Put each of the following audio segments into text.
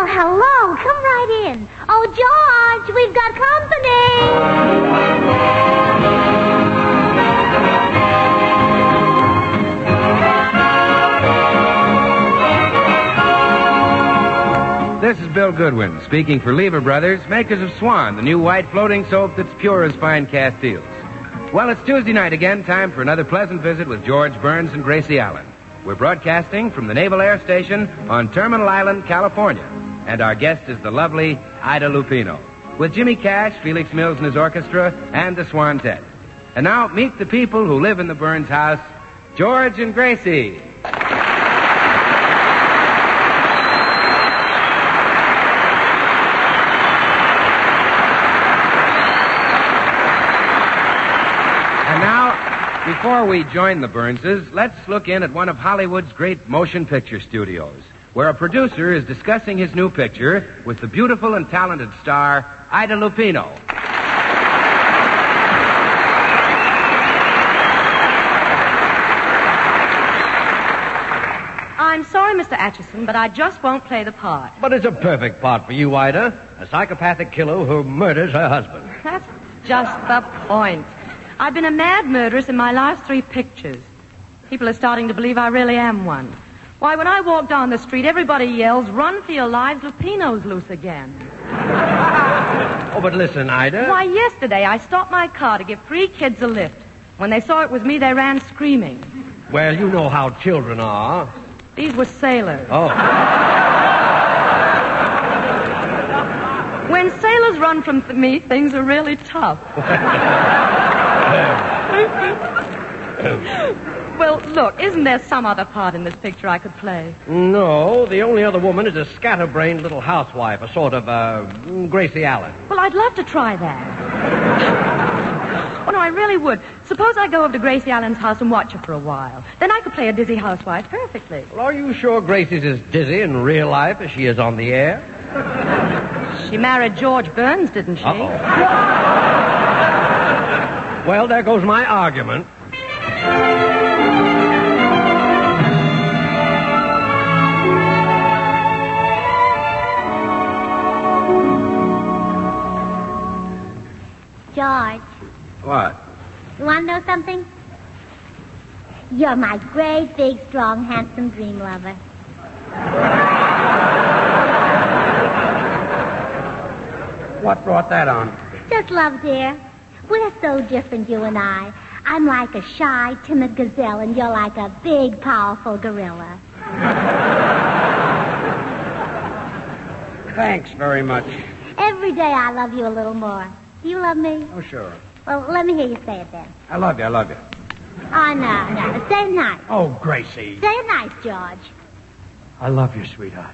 hello. Come right in. Oh, George, we've got company. This is Bill Goodwin, speaking for Lever Brothers, makers of Swan, the new white floating soap that's pure as fine Castiles. Well, it's Tuesday night again, time for another pleasant visit with George Burns and Gracie Allen. We're broadcasting from the Naval Air Station on Terminal Island, California. And our guest is the lovely Ida Lupino, with Jimmy Cash, Felix Mills and his orchestra, and the Swantet. And now, meet the people who live in the Burns house, George and Gracie. Before we join the Burnses, let's look in at one of Hollywood's great motion picture studios, where a producer is discussing his new picture with the beautiful and talented star, Ida Lupino. I'm sorry, Mr. Atchison, but I just won't play the part. But it's a perfect part for you, Ida. A psychopathic killer who murders her husband. That's just the point. I've been a mad murderess in my last 3 pictures. People are starting to believe I really am one. Why, when I walk down the street, everybody yells, "Run for your lives, Lupino's loose again." Oh, but listen, Ida. Why, yesterday I stopped my car to give 3 kids a lift. When they saw it was me, they ran screaming. Well, you know how children are. These were sailors. Oh. When sailors run from me, things are really tough. Well, look, isn't there some other part in this picture I could play? No, the only other woman is a scatterbrained little housewife, a sort of, Gracie Allen. Well, I'd love to try that. Oh, no, I really would. Suppose I go over to Gracie Allen's house and watch her for a while. Then I could play a dizzy housewife perfectly. Well, are you sure Gracie's as dizzy in real life as she is on the air? She married George Burns, didn't she? Uh-oh. Well, there goes my argument. George. What? You want to know something? You're my great, big, strong, handsome dream lover. What brought that on? Just love, dear. We're so different, you and I. I'm like a shy, timid gazelle, and you're like a big, powerful gorilla. Thanks very much. Every day I love you a little more. Do you love me? Oh, sure. Well, let me hear you say it then. I love you. Oh, no. Say it nice. Oh, Gracie. Say it nice, George. I love you, sweetheart.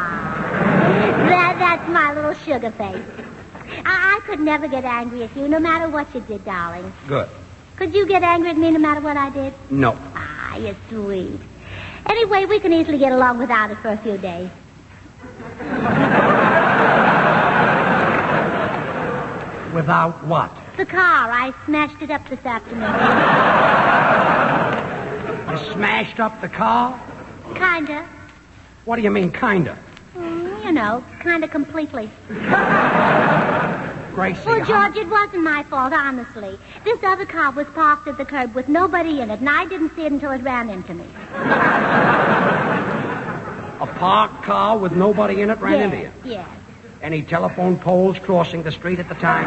That's my little sugar face. I could never get angry at you, no matter what you did, darling. Good. Could you get angry at me no matter what I did? No. You're sweet. Anyway, we can easily get along without it for a few days. Without what? The car. I smashed it up this afternoon. You smashed up the car? Kinda. What do you mean, kinda? You know, kinda completely. Gracie, Well, George, it wasn't my fault, honestly. This other car was parked at the curb with nobody in it, and I didn't see it until it ran into me. A parked car with nobody in it ran into you? Yes. Any telephone poles crossing the street at the time?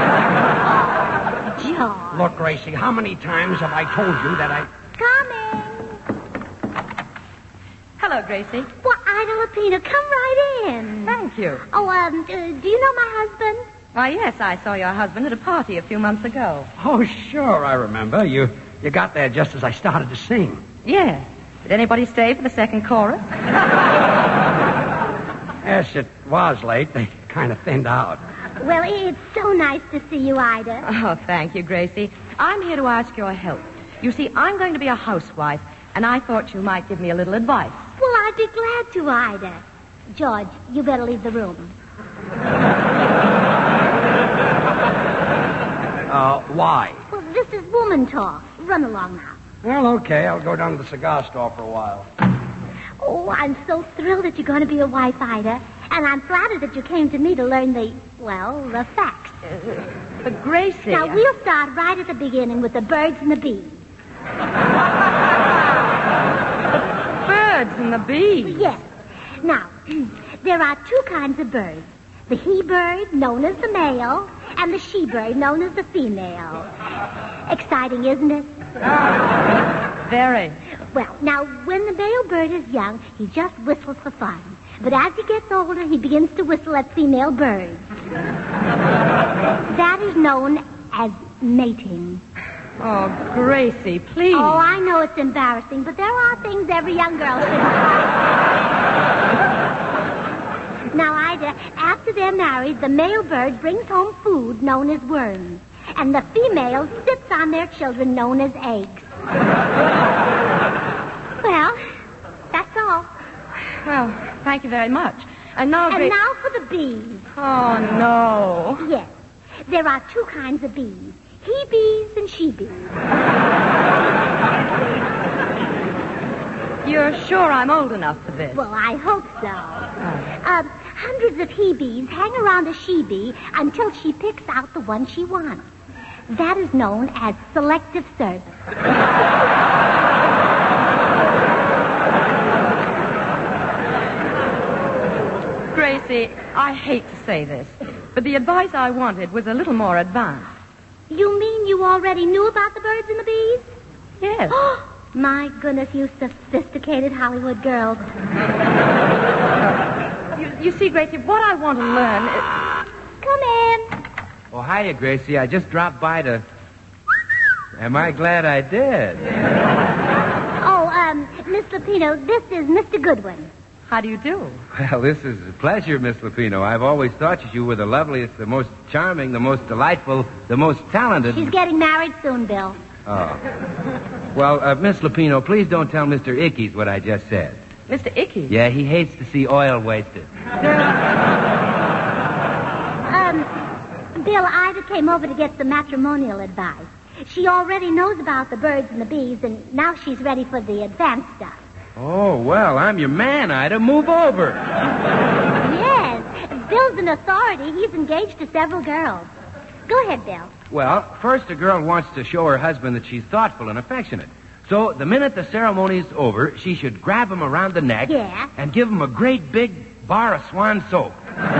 George. Look, Gracie, how many times have I told you that I... Coming. Hello, Gracie. Well, Ida Lupino, come right in. Thank you. Oh, do you know my husband? Why, yes, I saw your husband at a party a few months ago. Oh, sure, I remember. You got there just as I started to sing. Yes. Did anybody stay for the second chorus? Yes, it was late. They kind of thinned out. Well, it's so nice to see you, Ida. Oh, thank you, Gracie. I'm here to ask your help. You see, I'm going to be a housewife, and I thought you might give me a little advice. Well, I'd be glad to, Ida. George, you better leave the room. Why? Well, this is woman talk. Run along now. Well, okay. I'll go down to the cigar store for a while. Oh, I'm so thrilled that you're going to be a wife, Ida. And I'm flattered that you came to me to learn the facts. But Gracie... Now, we'll start right at the beginning with the birds and the bees. Birds and the bees? Yes. Now, there are two kinds of birds. The he-bird, known as the male, and the she-bird, known as the female. Exciting, isn't it? Very. Well, now, when the male bird is young, he just whistles for fun. But as he gets older, he begins to whistle at female birds. That is known as mating. Oh, Gracie, please. Oh, I know it's embarrassing, but there are things every young girl should know. Now, Ida, after they're married, the male bird brings home food known as worms, and the female sits on their children known as eggs. Well, that's all. Well, thank you very much. And now, And now for the bees. Oh, no. Yes, there are two kinds of bees. He-bees and she-bees. You're sure I'm old enough for this? Well, I hope so. Hundreds of he-bees hang around a she-bee until she picks out the one she wants. That is known as selective service. Gracie, I hate to say this, but the advice I wanted was a little more advanced. You mean you already knew about the birds and the bees? Yes. My goodness, you sophisticated Hollywood girls. You see, Gracie, what I want to learn is... Come in. Oh, hiya, Gracie. I just dropped by to... Am I glad I did? Oh, Miss Lupino, this is Mr. Goodwin. How do you do? Well, this is a pleasure, Miss Lupino. I've always thought you were the loveliest, the most charming, the most delightful, the most talented... She's getting married soon, Bill. Oh. Well, Miss Lupino, please don't tell Mr. Ickes what I just said. Mr. Ickes? Yeah, he hates to see oil wasted. Bill, Ida came over to get some matrimonial advice. She already knows about the birds and the bees, and now she's ready for the advanced stuff. Oh, well, I'm your man, Ida. Move over. Yes. Bill's an authority. He's engaged to several girls. Go ahead, Bill. Well, first a girl wants to show her husband that she's thoughtful and affectionate. So the minute the ceremony's over, she should grab him around the neck and give him a great big bar of Swan soap.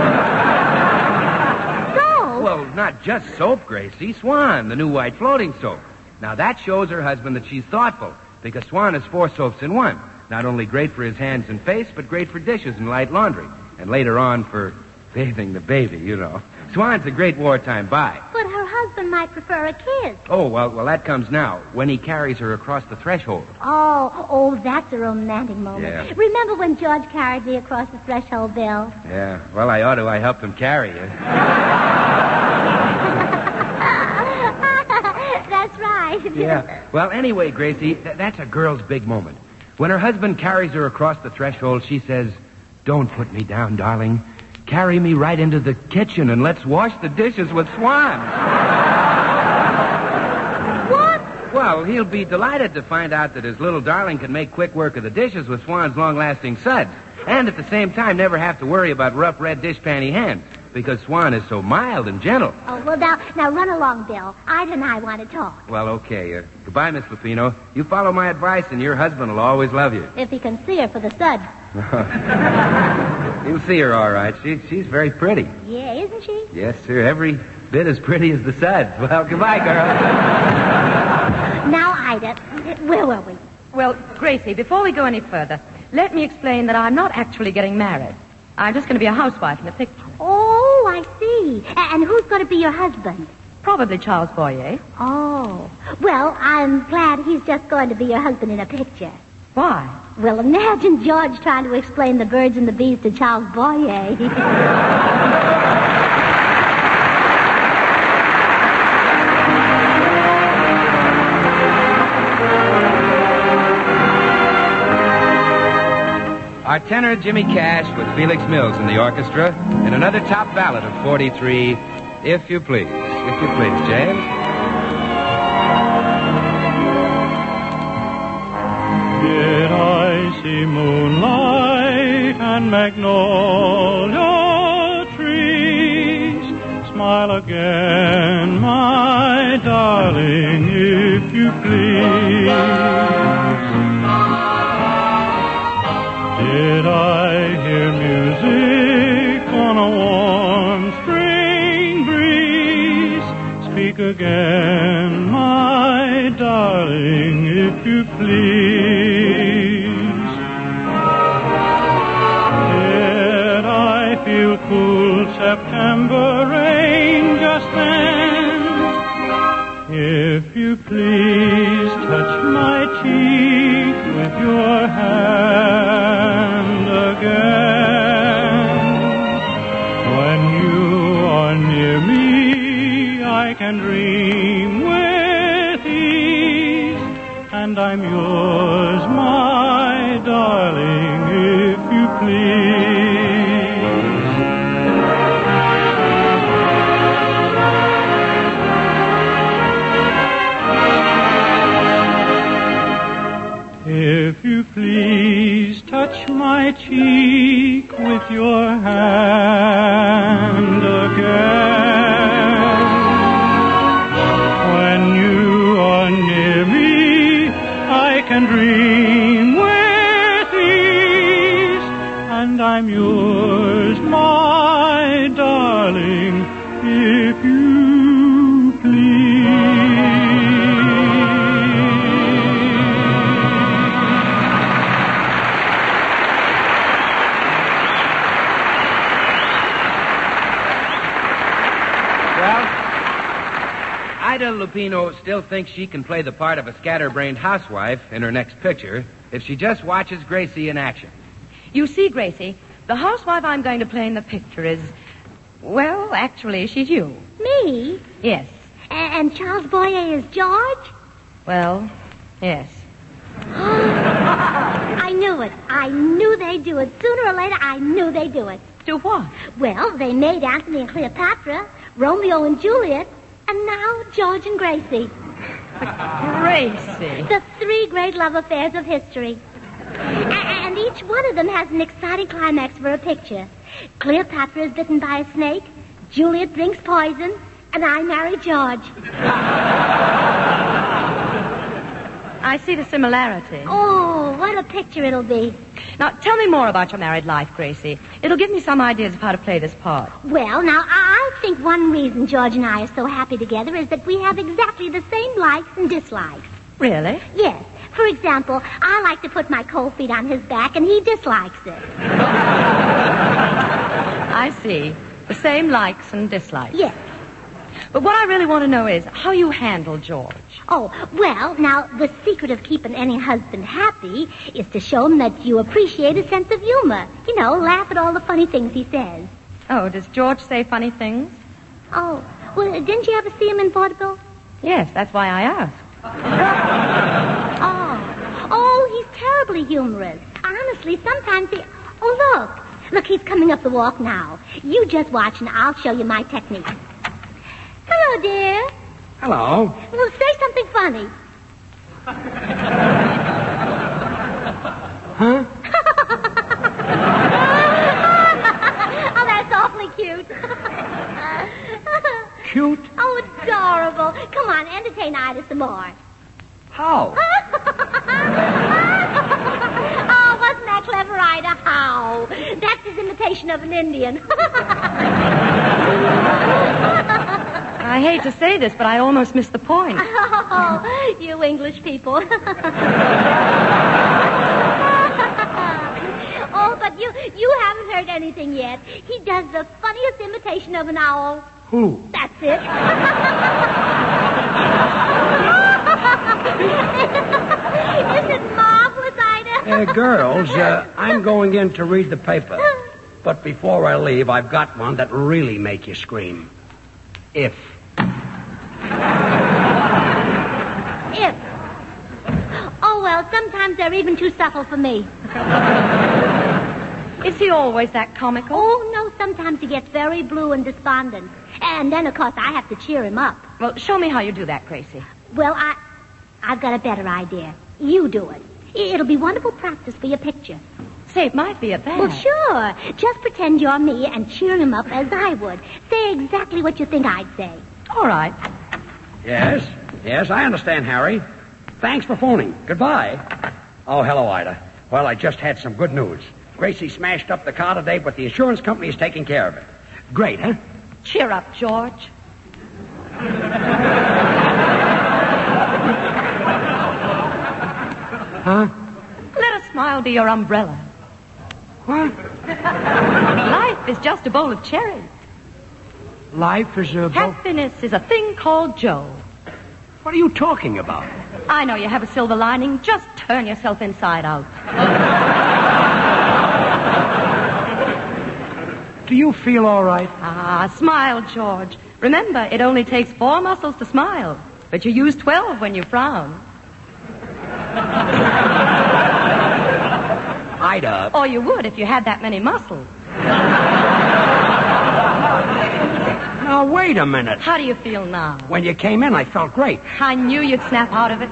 Soap? Well, not just soap, Gracie. Swan, the new white floating soap. Now, that shows her husband that she's thoughtful, because Swan is 4 soaps in one. Not only great for his hands and face, but great for dishes and light laundry. And later on for bathing the baby, you know. Swan's a great wartime buy. But her husband might prefer a kiss. Oh, well, that comes now, when he carries her across the threshold. Oh, that's a romantic moment. Yeah. Remember when George carried me across the threshold, Bill? Yeah, well, I ought to. I helped him carry you. That's right. Yeah. Well, anyway, Gracie, that's a girl's big moment. When her husband carries her across the threshold, she says, "Don't put me down, darling. Carry me right into the kitchen and let's wash the dishes with Swan." What? Well, he'll be delighted to find out that his little darling can make quick work of the dishes with Swan's long-lasting suds. And at the same time, never have to worry about rough red dishpanny hands, because Swan is so mild and gentle. Oh, well, now run along, Bill. Ida and I want to talk. Well, okay. Goodbye, Miss Lupino. You follow my advice, and your husband will always love you. If he can see her for the suds. You'll see her all right. She's very pretty. Yeah, isn't she? Yes, sir. Every bit as pretty as the suds. Well, goodbye, girl. Now, Ida, where were we? Well, Gracie, before we go any further, let me explain that I'm not actually getting married. I'm just going to be a housewife in the picture. Oh, I see. And who's going to be your husband? Probably Charles Boyer. Oh. Well, I'm glad he's just going to be your husband in a picture. Why? Well, imagine George trying to explain the birds and the bees to Charles Boyer. Our tenor, Jimmy Cash, with Felix Mills in the orchestra, in another top ballad of 43, If You Please. If you please, James. Did I see moonlight and magnolia trees. Smile again, my darling, if you please. Did I hear music on a warm spring breeze? Speak again, my darling, if you please. Did I feel cool September rain just then? If you please touch my cheek with your hand again. When you are near me, I can dream with ease, and I'm yours, my darling, if you please. If you please touch my cheek with your hand again. When you are near me, I can dream with ease, and I'm yours, my darling, if you please. Ida Lupino still thinks she can play the part of a scatterbrained housewife in her next picture if she just watches Gracie in action. You see, Gracie, the housewife I'm going to play in the picture is, well, actually, she's you. Me? Yes. And Charles Boyer is George? Well, yes. I knew it. I knew they'd do it. Sooner or later, I knew they'd do it. Do what? Well, they made Antony and Cleopatra, Romeo and Juliet, and now George and Gracie. Gracie. The three great love affairs of history. And each one of them has an exciting climax for a picture. Cleopatra is bitten by a snake, Juliet drinks poison, and I marry George. I see the similarity. Oh, what a picture it'll be. Now, tell me more about your married life, Gracie. It'll give me some ideas of how to play this part. Well, now, I think one reason George and I are so happy together is that we have exactly the same likes and dislikes. Really? Yes. For example, I like to put my cold feet on his back, and he dislikes it. I see. The same likes and dislikes. Yes. But what I really want to know is how you handle George. Oh, well, now, the secret of keeping any husband happy is to show him that you appreciate his sense of humor. You know, laugh at all the funny things he says. Oh, does George say funny things? Oh, well, didn't you ever see him in vaudeville? Yes, that's why I asked. Oh, he's terribly humorous. Honestly, sometimes he... Oh, look, he's coming up the walk now. You just watch and I'll show you my technique. Hello, dear. Hello. Well, say something funny. Huh? Oh, that's awfully cute. Cute? Oh, adorable. Come on, entertain Ida some more. How? Oh, wasn't that clever, Ida? How? That's his imitation of an Indian. I hate to say this, but I almost missed the point. Oh, you English people. Oh, but you haven't heard anything yet. He does the funniest imitation of an owl. Who? That's it. Isn't it marvelous, Ida? Girls, I'm going in to read the paper. But before I leave, I've got one that really make you scream. If. If. Oh, well, sometimes they're even too subtle for me. Is he always that comical? Oh, no, sometimes he gets very blue and despondent. And then, of course, I have to cheer him up. Well, show me how you do that, Gracie. Well, I've got a better idea. You do it. It'll be wonderful practice for your picture. Say, it might be a bad. Well, sure. Just pretend you're me and cheer him up as I would. Say exactly what you think I'd say. All right. Yes, I understand, Harry. Thanks for phoning. Goodbye. Oh, hello, Ida. Well, I just had some good news. Gracie smashed up the car today, but the insurance company is taking care of it. Great, huh? Cheer up, George. Huh? Let a smile be your umbrella. What? Life is just a bowl of cherries. Life is a... Happiness is a thing called Joe. What are you talking about? I know you have a silver lining. Just turn yourself inside out. Do you feel all right? Ah, smile, George. Remember, it only takes 4 muscles to smile, but you use 12 when you frown. Ida. Or you would if you had that many muscles. Now, wait a minute. How do you feel now? When you came in, I felt great. I knew you'd snap out of it.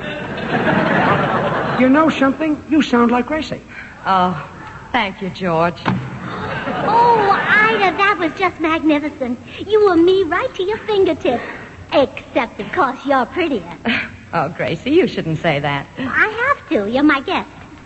You know something? You sound like Gracie. Oh, thank you, George. Oh, Ida, that was just magnificent. You were me right to your fingertips. Except, of course, you're prettier. Oh, Gracie, you shouldn't say that. I have to. You're my guest.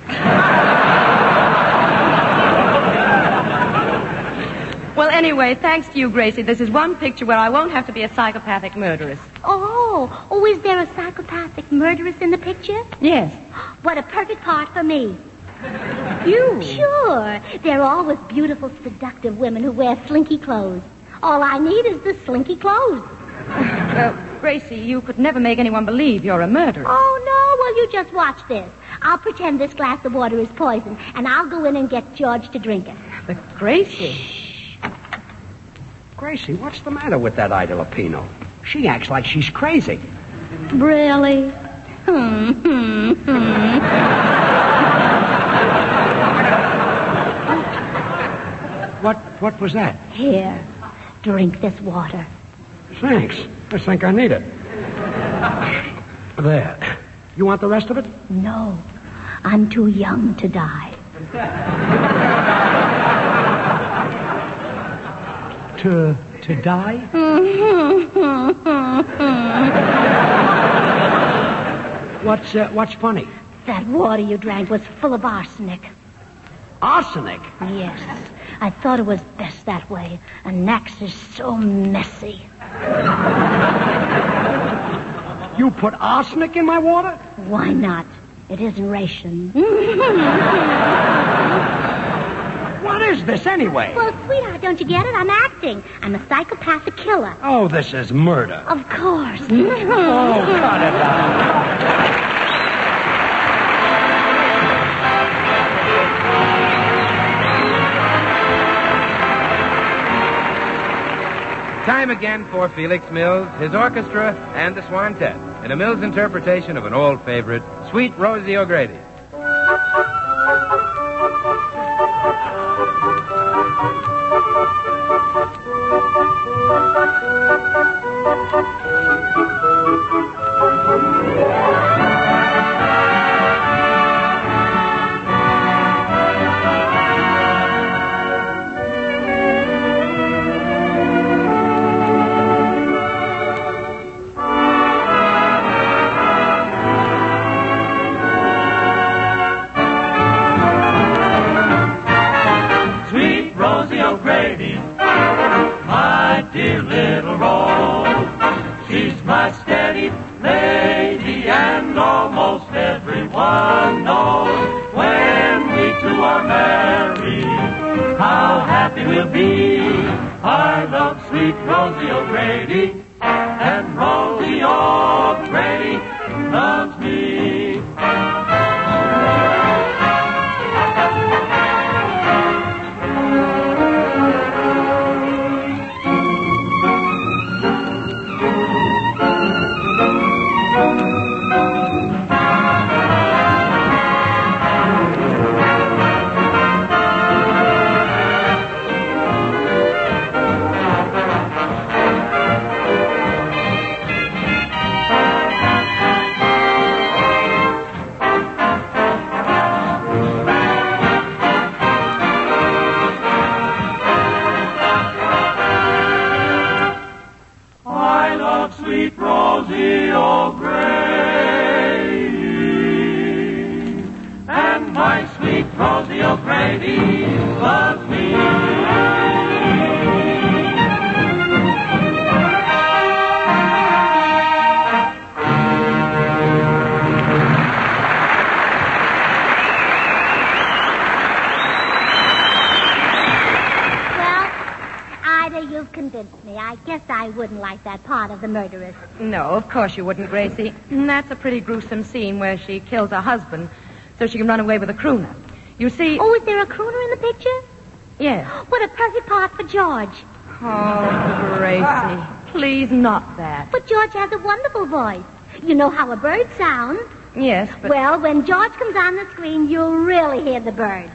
Well, anyway, thanks to you, Gracie, this is one picture where I won't have to be a psychopathic murderess. Oh, is there a psychopathic murderess in the picture? Yes. What a perfect part for me. You? Sure. They're always beautiful, seductive women who wear slinky clothes. All I need is the slinky clothes. Gracie, you could never make anyone believe you're a murderer. Oh, no. Well, you just watch this. I'll pretend this glass of water is poison, and I'll go in and get George to drink it. But Gracie... Gracie, what's the matter with that Ida Lupino? She acts like she's crazy. Really? What was that? Here, drink this water. Thanks. I think I need it. There. You want the rest of it? No, I'm too young to die. To die? What's funny? That water you drank was full of arsenic. Arsenic? Yes, I thought it was best that way. An axe is so messy. You put arsenic in my water? Why not? It isn't ration. What is this, anyway? Well, sweetheart, don't you get it? I'm acting. I'm a psychopathic killer. Oh, this is murder. Of course. Oh, cut it out. Time again for Felix Mills, his orchestra, and the Swantet, in a Mills interpretation of an old favorite, Sweet Rosie O'Grady. 'cause the old granny loves me. You've convinced me. I guess I wouldn't like that part of the murderess. No, of course you wouldn't, Gracie. That's a pretty gruesome scene where she kills her husband so she can run away with a crooner. You see... Oh, is there a crooner in the picture? Yes. What a perfect part for George. Oh, Gracie, please not that. But George has a wonderful voice. You know how a bird sounds. Yes, but... Well, when George comes on the screen, you'll really hear the bird.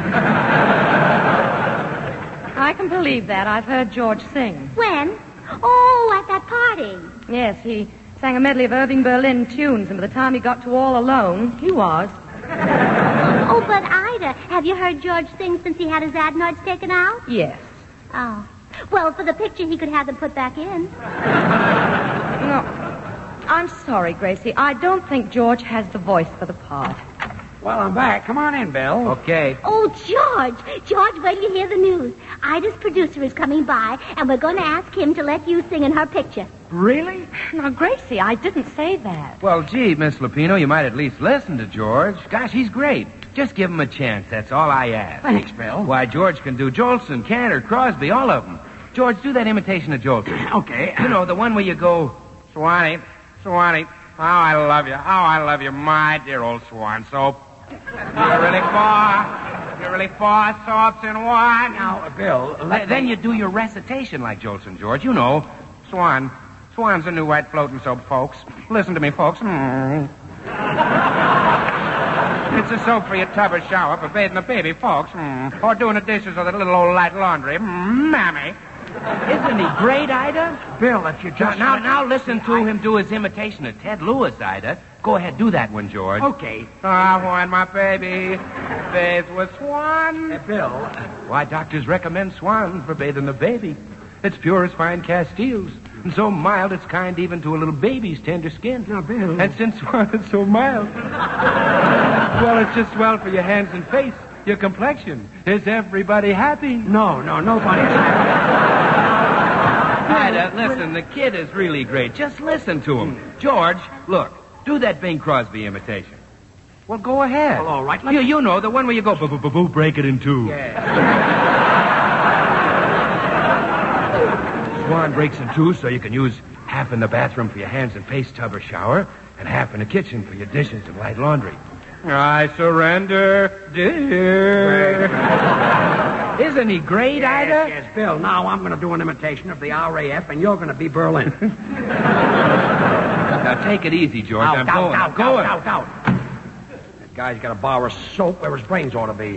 I can believe that. I've heard George sing. When? Oh, at that party. Yes, he sang a medley of Irving Berlin tunes, and by the time he got to All Alone, he was. Oh, but Ida, have you heard George sing since he had his adenoids taken out? Yes. Oh. Well, for the picture, he could have them put back in. No. I'm sorry, Gracie. I don't think George has the voice for the part. Well, I'm back. Come on in, Bill. Okay. Oh, George. George, wait till you hear the news. Ida's producer is coming by, and we're going to ask him to let you sing in her picture. Really? Now, Gracie, I didn't say that. Well, gee, Miss Lupino, you might at least listen to George. Gosh, he's great. Just give him a chance. That's all I ask. Thanks, Bill. Why, George can do Jolson, Cantor, Crosby, all of them. George, do that imitation of Jolson. Okay. You know, the one where you go, Swanee, Swanee, how I love you, my dear old Swan Soap. You're really four soaps in one. Now, Bill, Then you do your recitation like Jolson, George. You know, Swan's a new white floating soap, folks. Listen to me, folks. It's a soap for your tub or shower, for bathing the baby, folks. Or doing the dishes or the little old light laundry. Mammy. Isn't he great, Ida? Bill, if you just... Now listen to him do his imitation of Ted Lewis, Ida. Go ahead, do that one, George. Okay. When my baby bathes with Swan. Bill. Why, doctors recommend Swan for bathing the baby. It's pure as fine Castiles. And so mild it's kind even to a little baby's tender skin. Now, Bill. And since Swan is so mild, well, it's just swell for your hands and face, your complexion. Is everybody happy? No, nobody's happy. Ida, listen, the kid is really great. Just listen to him. George, look, do that Bing Crosby imitation. Well, go ahead. Well, all right. You know, the one where you go, boo, break it in two. Yeah. Swan breaks in two so you can use half in the bathroom for your hands and face tub or shower, and half in the kitchen for your dishes and light laundry. I surrender, dear. Isn't he great, Ida? Yes, Bill. Now I'm going to do an imitation of the RAF, and you're going to be Berlin. Now, take it easy, George. I'm going. Out. That guy's got a bar of soap where his brains ought to be.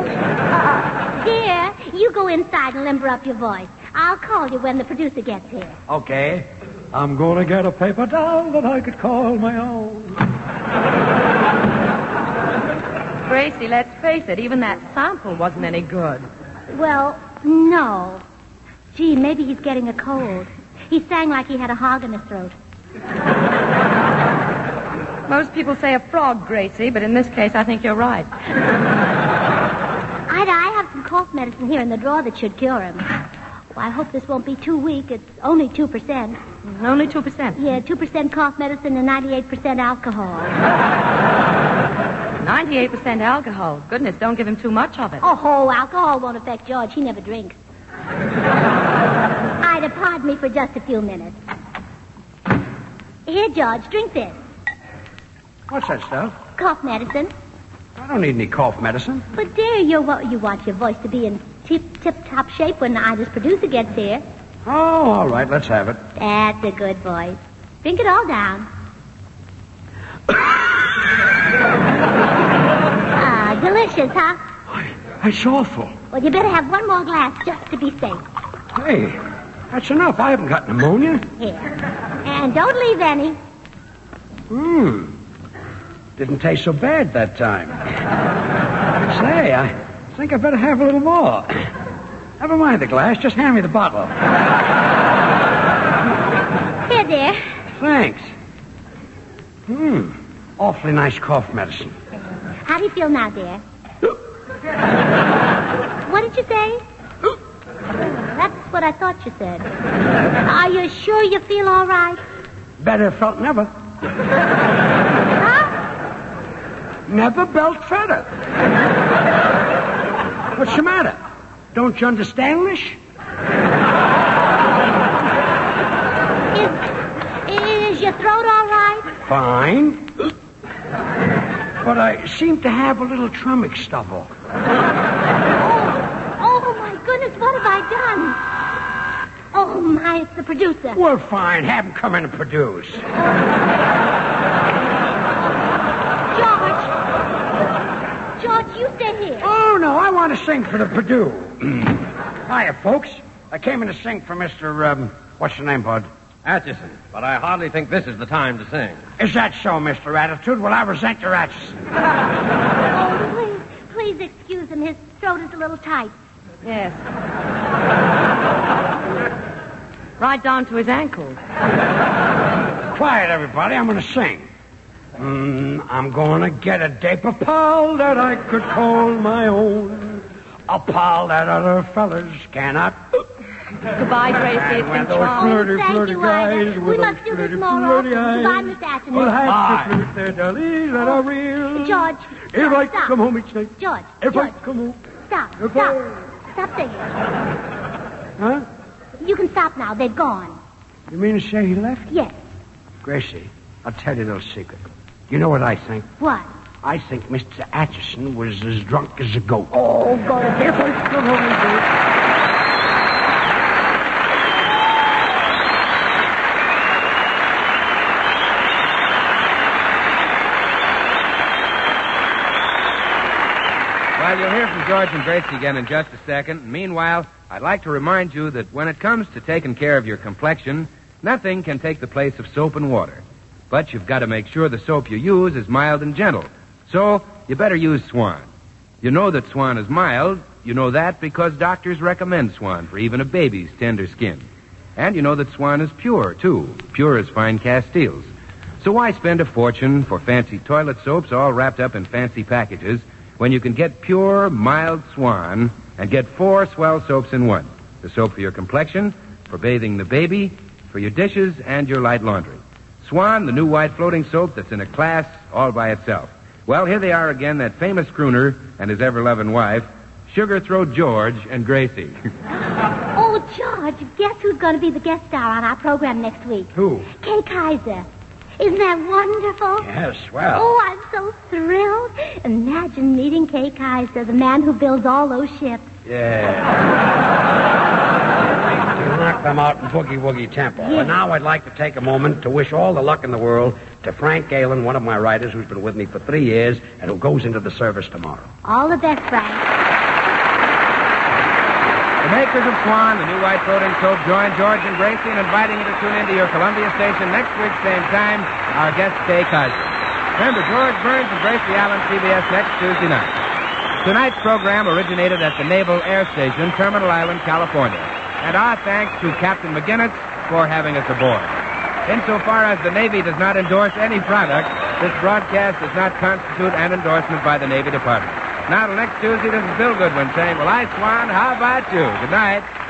Dear, you go inside and limber up your voice. I'll call you when the producer gets here. Okay. I'm going to get a paper doll that I could call my own. Gracie, let's face it, even that sample wasn't any good. Well, no. Gee, maybe he's getting a cold. He sang like he had a hog in his throat. Most people say a frog, Gracie, but in this case, I think you're right. Ida, I have some cough medicine here in the drawer that should cure him. Well, I hope this won't be too weak. It's only 2%. Only 2%? Yeah, 2% cough medicine and 98% alcohol. 98% alcohol. Goodness, don't give him too much of it. Oh, alcohol won't affect George. He never drinks. Ida, pardon me for just a few minutes. Here, George, drink this. What's that stuff? Cough medicine. I don't need any cough medicine. But, dear, you want your voice to be in tip-top shape when Ida's producer gets here. Oh, all right, let's have it. That's a good voice. Drink it all down. Delicious, huh? That's awful. Well, you better have one more glass just to be safe. Hey, that's enough. I haven't got pneumonia. Here. And don't leave any. Didn't taste so bad that time. Say, I think I better have a little more. Never mind the glass. Just hand me the bottle. Here, dear. Thanks. Awfully nice cough medicine. How do you feel now, dear? What did you say? That's what I thought you said. Are you sure you feel all right? Better felt never. Huh? Never belt fatter. What's the matter? Don't you understand English? Is your throat all right? Fine. But I seem to have a little stomach stubble. Oh, my goodness, what have I done? Oh, my, it's the producer. Well, fine. Have him come in and produce. George, you stay here. Oh, no, I want to sing for the Purdue. Hiya, folks. I came in to sing for Mr. What's your name, Bud? Atchison. But I hardly think this is the time to sing. Is that so, Mr. Attitude? Well, I resent your Atchison. Oh, please excuse him. His throat is a little tight. Yes. Right down to his ankles. Quiet, everybody. I'm going to sing. I'm going to get a dapper pal that I could call my own. A pal that other fellas cannot. Goodbye, Gracie. It's been charming. Thank you, Ida. We must do this more often. Goodbye, Miss Atchison. Well, have to flirt there, darling, that I will. George, If I stop. come home each night. George, If I George, come home. stop. Stop singing. Huh? You can stop now. They've gone. You mean to say he left? Yes. Gracie, I'll tell you a little secret. You know what I think? What? I think Mr. Atchison was as drunk as a goat. Oh, go to If I come home each night. Well, you'll hear from George and Gracie again in just a second. Meanwhile, I'd like to remind you that when it comes to taking care of your complexion, nothing can take the place of soap and water. But you've got to make sure the soap you use is mild and gentle. So, you better use Swan. You know that Swan is mild. You know that because doctors recommend Swan for even a baby's tender skin. And you know that Swan is pure, too. Pure as fine Castiles. So why spend a fortune for fancy toilet soaps all wrapped up in fancy packages when you can get pure, mild Swan and get 4 swell soaps in one? The soap for your complexion, for bathing the baby, for your dishes, and your light laundry. Swan, the new white floating soap that's in a class all by itself. Well, here they are again, that famous crooner and his ever-loving wife, Sugar Throat George and Gracie. Oh, George, guess who's going to be the guest star on our program next week? Who? Kay Kaiser. Isn't that wonderful? Yes, well. Oh, I'm so thrilled. Imagine meeting Kay Kaiser, the man who builds all those ships. Yeah. To knock them out in Boogie Woogie Temple. Yes. And now I'd like to take a moment to wish all the luck in the world to Frank Galen, one of my writers who's been with me for 3 years and who goes into the service tomorrow. All the best, Frank. The makers of Swan, the new white floating soap, join George and Gracie in inviting you to tune into your Columbia station next week, same time. Our guest, Kay Kaiser. Remember, George Burns and Gracie Allen, CBS, next Tuesday night. Tonight's program originated at the Naval Air Station, Terminal Island, California. And our thanks to Captain McGinnis for having us aboard. Insofar as the Navy does not endorse any product, this broadcast does not constitute an endorsement by the Navy Department. Now, till next Tuesday, this is Bill Goodwin saying, well, I, Swan, how about you? Good night.